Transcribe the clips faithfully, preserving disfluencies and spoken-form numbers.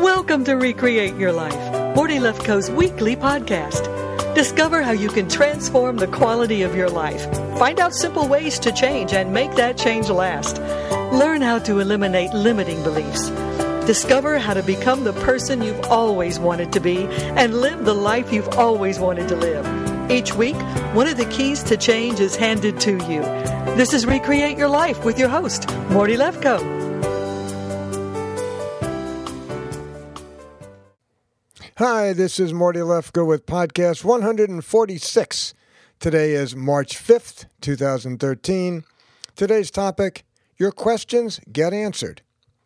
Welcome to Recreate Your Life, Morty Lefkoe's weekly podcast. Discover how you can transform the quality of your life. Find out simple ways to change and make that change last. Learn how to eliminate limiting beliefs. Discover how to become the person you've always wanted to be and live the life you've always wanted to live. Each week, one of the keys to change is handed to you. This is Recreate Your Life with your host, Morty Lefkoe. Hi, this is Morty Lefkoe with podcast one forty-six. Today is March fifth, twenty thirteen. Today's topic, your questions get answered.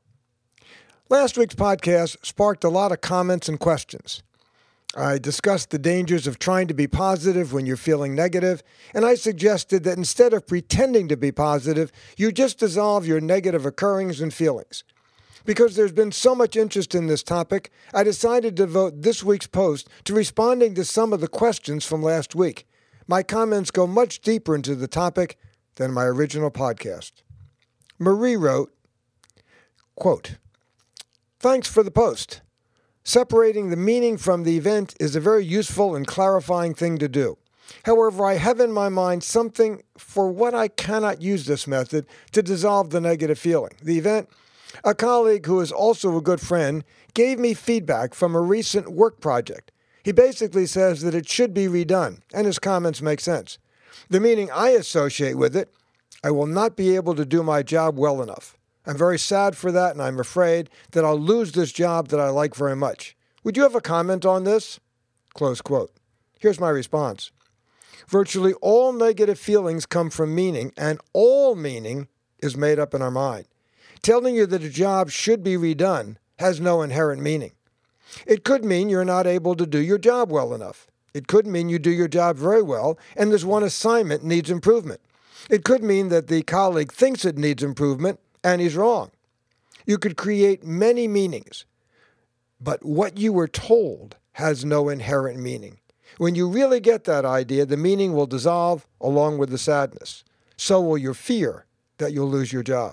Last week's podcast sparked a lot of comments and questions. I discussed the dangers of trying to be positive when you're feeling negative, and I suggested that instead of pretending to be positive, you just dissolve your negative occurrings and feelings. Because there's been so much interest in this topic, I decided to devote this week's post to responding to some of the questions from last week. My comments go much deeper into the topic than my original podcast. Marie wrote, quote, "Thanks for the post. Separating the meaning from the event is a very useful and clarifying thing to do. However, I have in my mind something for what I cannot use this method to dissolve the negative feeling. The event, a colleague who is also a good friend gave me feedback from a recent work project. He basically says that it should be redone, and his comments make sense. The meaning I associate with it, I will not be able to do my job well enough. I'm very sad for that, and I'm afraid that I'll lose this job that I like very much. Would you have a comment on this?" Close quote. Here's my response. Virtually all negative feelings come from meaning, and all meaning is made up in our mind. Telling you that a job should be redone has no inherent meaning. It could mean you're not able to do your job well enough. It could mean you do your job very well and this one assignment needs improvement. It could mean that the colleague thinks it needs improvement and he's wrong. You could create many meanings, but what you were told has no inherent meaning. When you really get that idea, the meaning will dissolve along with the sadness. So will your fear that you'll lose your job.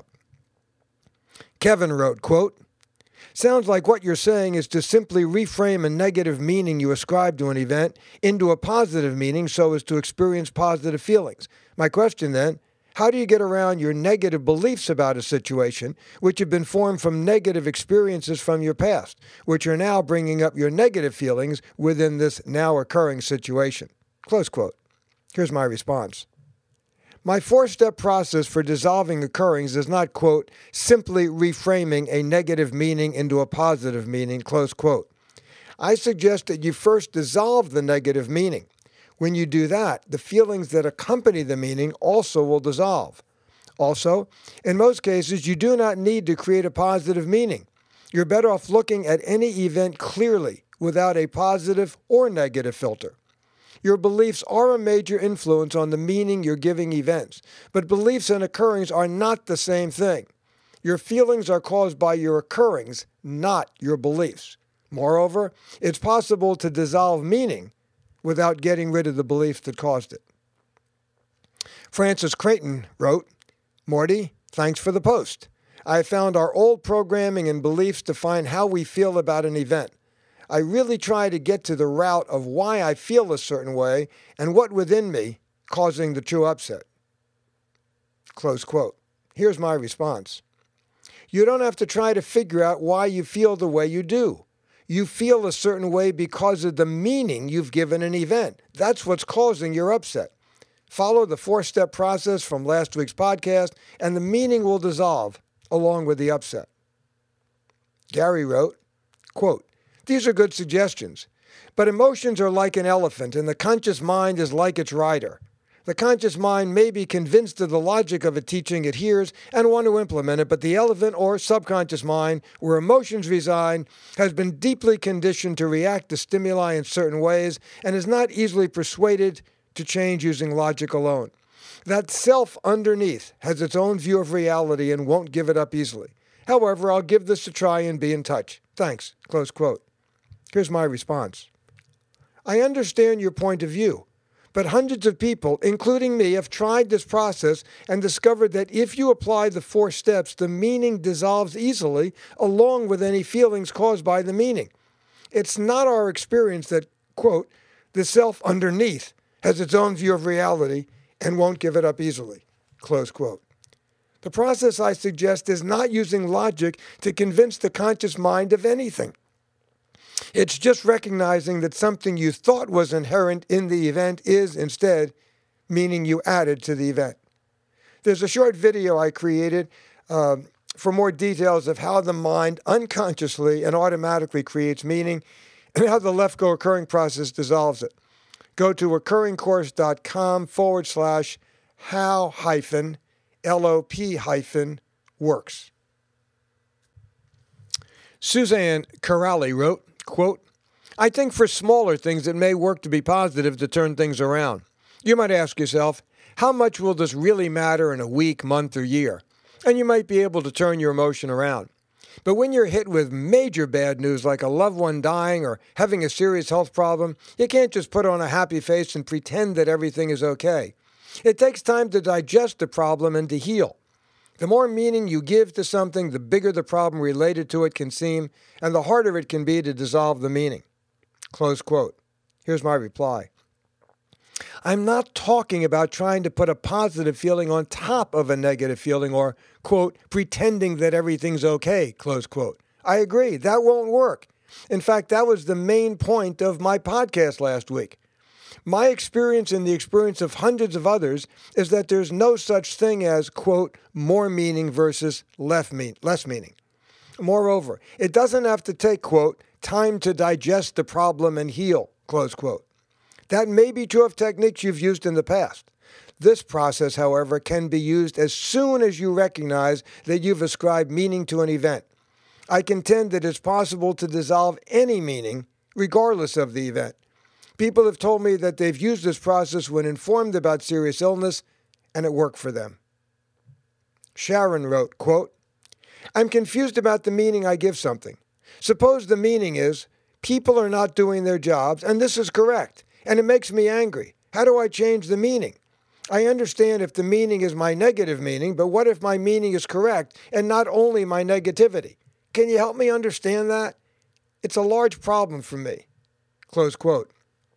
Kevin wrote, quote, "Sounds like what you're saying is to simply reframe a negative meaning you ascribe to an event into a positive meaning so as to experience positive feelings. My question then, how do you get around your negative beliefs about a situation which have been formed from negative experiences from your past, which are now bringing up your negative feelings within this now occurring situation?" Close quote. Here's my response. My four-step process for dissolving occurrings is not, quote, simply reframing a negative meaning into a positive meaning, close quote. I suggest that you first dissolve the negative meaning. When you do that, the feelings that accompany the meaning also will dissolve. Also, in most cases, you do not need to create a positive meaning. You're better off looking at any event clearly without a positive or negative filter. Your beliefs are a major influence on the meaning you're giving events, but beliefs and occurrings are not the same thing. Your feelings are caused by your occurrings, not your beliefs. Moreover, it's possible to dissolve meaning without getting rid of the beliefs that caused it. Francis Creighton wrote, "Morty, thanks for the post. I found our old programming and beliefs define how we feel about an event. I really try to get to the root of why I feel a certain way and what within me causing the true upset." Close quote. Here's my response. You don't have to try to figure out why you feel the way you do. You feel a certain way because of the meaning you've given an event. That's what's causing your upset. Follow the four-step process from last week's podcast, and the meaning will dissolve along with the upset. Gary wrote, quote, "These are good suggestions, but emotions are like an elephant, and the conscious mind is like its rider. The conscious mind may be convinced of the logic of a teaching it hears and want to implement it, but the elephant or subconscious mind, where emotions reside, has been deeply conditioned to react to stimuli in certain ways and is not easily persuaded to change using logic alone. That self underneath has its own view of reality and won't give it up easily. However, I'll give this a try and be in touch. Thanks." Close quote. Here's my response. I understand your point of view, But hundreds of people, including me, have tried this process and discovered that if you apply the four steps, the meaning dissolves easily, along with any feelings caused by the meaning. It's not our experience that, quote, the self underneath has its own view of reality and won't give it up easily, close quote. The process I suggest is not using logic to convince the conscious mind of anything. It's just recognizing that something you thought was inherent in the event is instead meaning you added to the event. There's a short video I created uh, for more details of how the mind unconsciously and automatically creates meaning and how the left-go occurring process dissolves it. Go to occurringcourse.com forward slash how hyphen L O P hyphen works. Suzanne Corrali wrote, quote, I think for smaller things it may work to be positive to turn things around. You might ask yourself, how much will this really matter in a week, month, or year? And you might be able to turn your emotion around. But when you're hit with major bad news like a loved one dying or having a serious health problem, you can't just put on a happy face and pretend that everything is okay. It takes time to digest the problem and to heal. The more meaning you give to something, the bigger the problem related to it can seem, and the harder it can be to dissolve the meaning. Close quote. Here's my reply. I'm not talking about trying to put a positive feeling on top of a negative feeling or, quote, pretending that everything's okay, close quote. I agree, that won't work. In fact, that was the main point of my podcast last week. My experience and the experience of hundreds of others is that there's no such thing as, quote, more meaning versus less meaning. Moreover, it doesn't have to take, quote, time to digest the problem and heal, close quote. That may be true of techniques you've used in the past. This process, however, can be used as soon as you recognize that you've ascribed meaning to an event. I contend that it's possible to dissolve any meaning, regardless of the event. People have told me that they've used this process when informed about serious illness, and it worked for them. Sharon wrote, quote, I'm confused about the meaning I give something. Suppose the meaning is, people are not doing their jobs, and this is correct, and it makes me angry. How do I change the meaning? I understand if the meaning is my negative meaning, but what if my meaning is correct and not only my negativity? Can you help me understand that? It's a large problem for me. Close quote.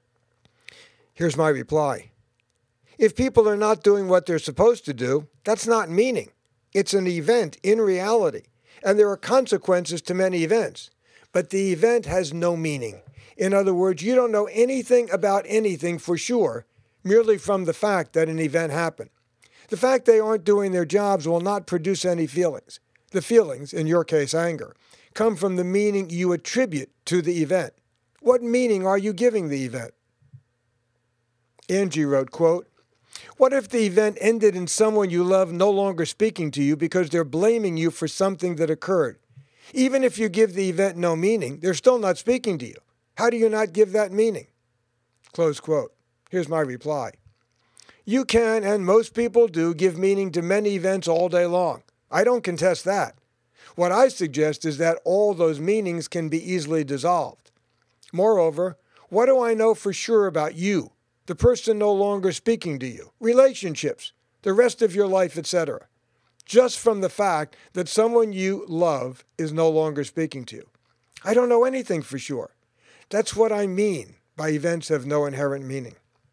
Here's my reply. If people are not doing what they're supposed to do, that's not meaning. It's an event in reality, and there are consequences to many events. But the event has no meaning. In other words, you don't know anything about anything for sure, merely from the fact that an event happened. The fact they aren't doing their jobs will not produce any feelings. The feelings, in your case anger, come from the meaning you attribute to the event. What meaning are you giving the event? Angie wrote, quote, what if the event ended in someone you love no longer speaking to you because they're blaming you for something that occurred? Even if you give the event no meaning, they're still not speaking to you. How do you not give that meaning? Close quote. Here's my reply. You can, and most people do, give meaning to many events all day long. I don't contest that. What I suggest is that all those meanings can be easily dissolved. Moreover, what do I know for sure about you, the person no longer speaking to you, relationships, the rest of your life, et cetera, just from the fact that someone you love is no longer speaking to you? I don't know anything for sure. That's what I mean by events have no inherent meaning.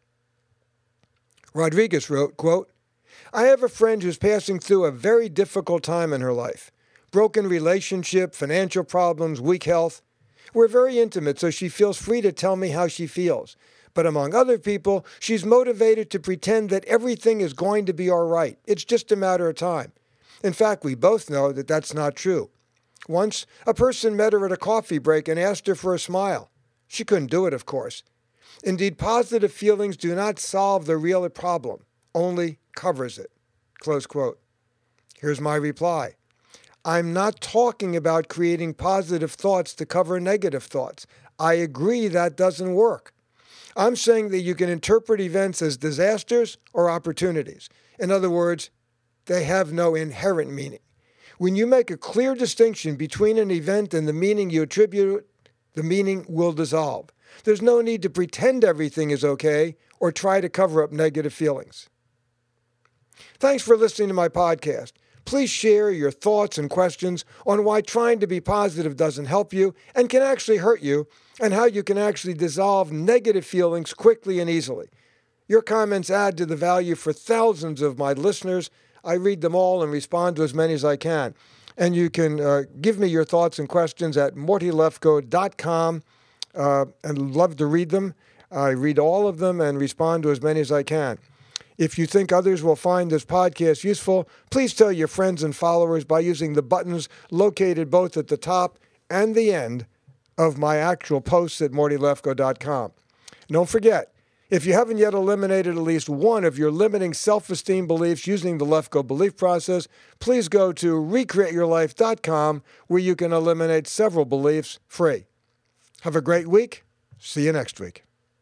Rodriguez wrote, quote, I have a friend who's passing through a very difficult time in her life. Broken relationship, financial problems, weak health. We're very intimate, so she feels free to tell me how she feels. But among other people, she's motivated to pretend that everything is going to be all right. It's just a matter of time. In fact, we both know that that's not true. Once, a person met her at a coffee break and asked her for a smile. She couldn't do it, of course. Indeed, positive feelings do not solve the real problem, only covers it. Close quote. Here's my reply. I'm not talking about creating positive thoughts to cover negative thoughts. I agree that doesn't work. I'm saying that you can interpret events as disasters or opportunities. In other words, they have no inherent meaning. When you make a clear distinction between an event and the meaning you attribute it, the meaning will dissolve. There's no need to pretend everything is okay or or try to cover up negative feelings. Thanks for listening to my podcast. Please share your thoughts and questions on why trying to be positive doesn't help you and can actually hurt you, and how you can actually dissolve negative feelings quickly and easily. Your comments add to the value for thousands of my listeners. I read them all and respond to as many as I can. And you can uh, give me your thoughts and questions at morty lefko dot com, uh, and love to read them. I read all of them and respond to as many as I can. If you think others will find this podcast useful, please tell your friends and followers by using the buttons located both at the top and the end of my actual posts at morty lefko dot com. Don't forget, if you haven't yet eliminated at least one of your limiting self-esteem beliefs using the Lefko belief process, please go to recreate your life dot com, where you can eliminate several beliefs free. Have a great week. See you next week.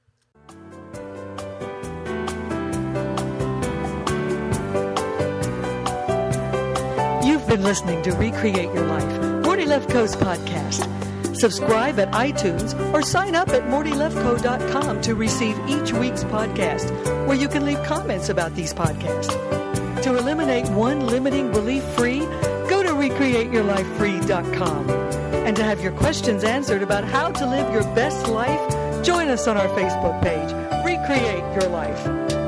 You've been listening to Recreate Your Life, Morty Lefko's podcast. Subscribe at iTunes or sign up at morty lefko dot com to receive each week's podcast, where you can leave comments about these podcasts. To eliminate one limiting belief free, go to recreate your life free dot com. And to have your questions answered about how to live your best life, join us on our Facebook page, Recreate Your Life.